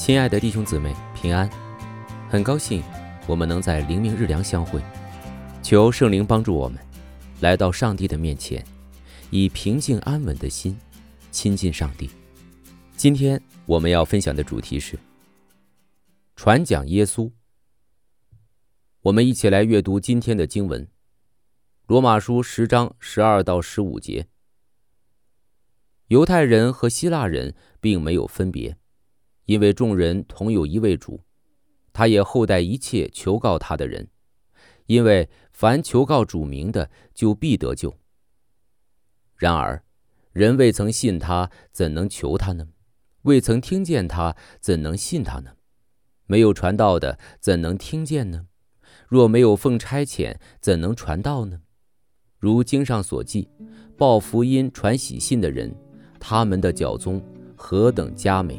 亲爱的弟兄姊妹，平安！很高兴我们能在灵命日粮相会，求圣灵帮助我们来到上帝的面前，以平静安稳的心亲近上帝。今天我们要分享的主题是传讲耶稣。我们一起来阅读今天的经文，罗马书10章12到15节。犹太人和希腊人并没有分别，因为众人同有一位主，他也厚待一切求告他的人，因为凡求告主名的，就必得救。然而人未曾信他，怎能求他呢？未曾听见他，怎能信他呢？没有传道的，怎能听见呢？若没有奉差遣，怎能传道呢？如经上所记，报福音传喜信的人，他们的脚踪何等佳美！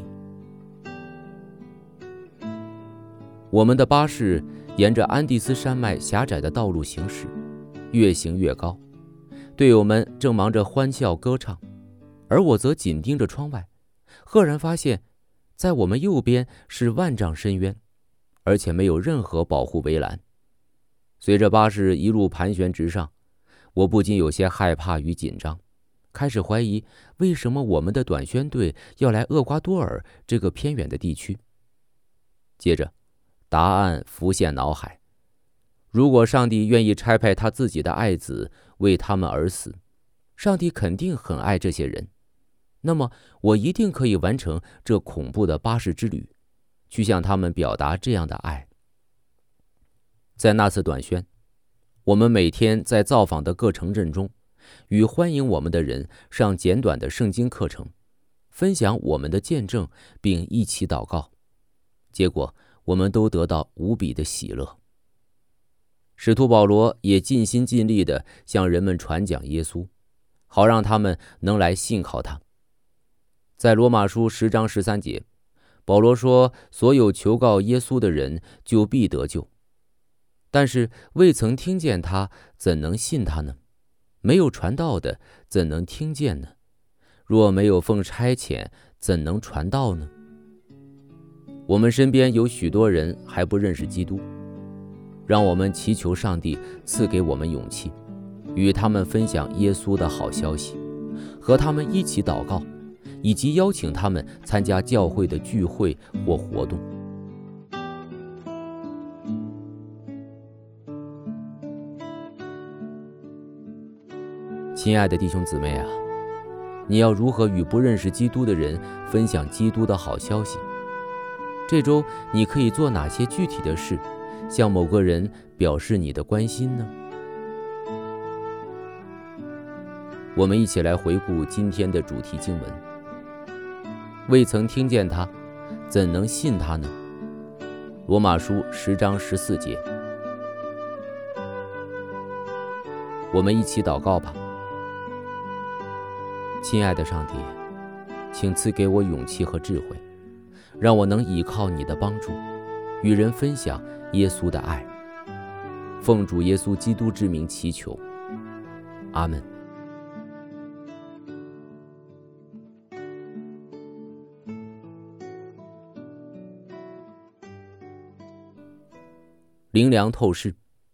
我们的巴士沿着安第斯山脉狭窄的道路行驶，越行越高。队友们正忙着欢笑歌唱，而我则紧盯着窗外，赫然发现在我们右边是万丈深渊，而且没有任何保护围栏。随着巴士一路盘旋直上，我不禁有些害怕与紧张，开始怀疑为什么我们的短宣队要来厄瓜多尔这个偏远的地区。接着答案浮现脑海，如果上帝愿意差派他自己的爱子为他们而死，上帝肯定很爱这些人，那么我一定可以完成这恐怖的巴士之旅，去向他们表达这样的爱。在那次短宣，我们每天在造访的各城镇中，与欢迎我们的人上简短的圣经课程，分享我们的见证，并一起祷告。结果我们都得到无比的喜乐。使徒保罗也尽心尽力地向人们传讲耶稣，好让他们能来信靠他。在罗马书10章13节，保罗说，所有求告耶稣的人就必得救。但是未曾听见他，怎能信他呢？没有传道的，怎能听见呢？若没有奉差遣，怎能传道呢？我们身边有许多人还不认识基督，让我们祈求上帝赐给我们勇气，与他们分享耶稣的好消息，和他们一起祷告，以及邀请他们参加教会的聚会或活动。亲爱的弟兄姊妹啊，你要如何与不认识基督的人分享基督的好消息？这周你可以做哪些具体的事，向某个人表示你的关心呢？我们一起来回顾今天的主题经文。未曾听见他，怎能信他呢？罗马书10章14节。我们一起祷告吧。亲爱的上帝，请赐给我勇气和智慧，让我能依靠你的帮助，与人分享耶稣的爱。奉主耶稣基督之名祈求，阿们。灵粮透视。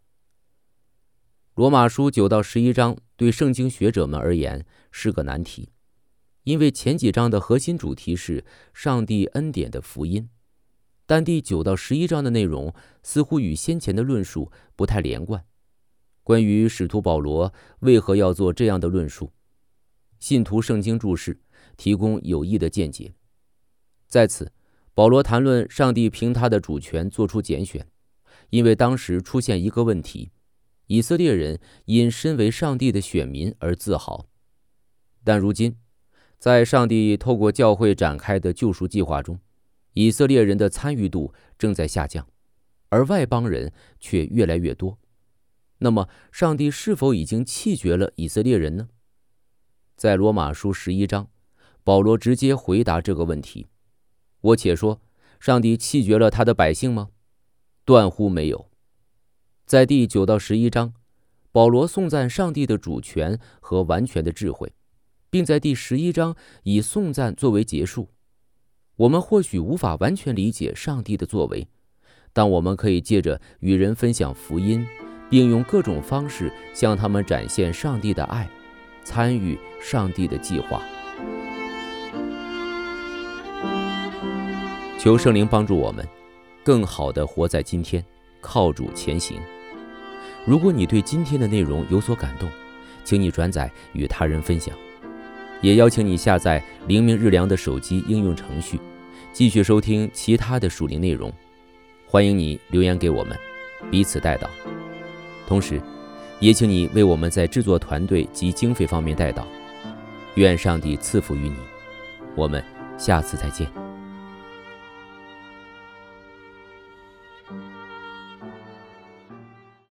罗马书9到11章对圣经学者们而言是个难题，因为前几章的核心主题是上帝恩典的福音，但第9到11章的内容似乎与先前的论述不太连贯。关于使徒保罗为何要做这样的论述，信徒圣经注释提供有益的见解。在此，保罗谈论上帝凭他的主权做出拣选，因为当时出现一个问题，以色列人因身为上帝的选民而自豪，但如今在上帝透过教会展开的救赎计划中，以色列人的参与度正在下降，而外邦人却越来越多。那么上帝是否已经弃绝了以色列人呢？在罗马书11章，保罗直接回答这个问题。我且说，上帝弃绝了他的百姓吗？断乎没有。在第9到11章，保罗颂赞上帝的主权和完全的智慧，并在第11章以颂赞作为结束。 我们或许无法完全理解上帝的作为，但我们可以借着与人分享福音，并用各种方式向他们展现上帝的爱，参与上帝的计划。求圣灵帮助我们更好地活在今天，靠主前行。如果你对今天的内容有所感动，请你转载与他人分享，也邀请你下载灵命日粮的手机应用程序，继续收听其他的属灵内容。欢迎你留言给我们，彼此代祷。同时也请你为我们在制作团队及经费方面代祷。愿上帝赐福于你，我们下次再见。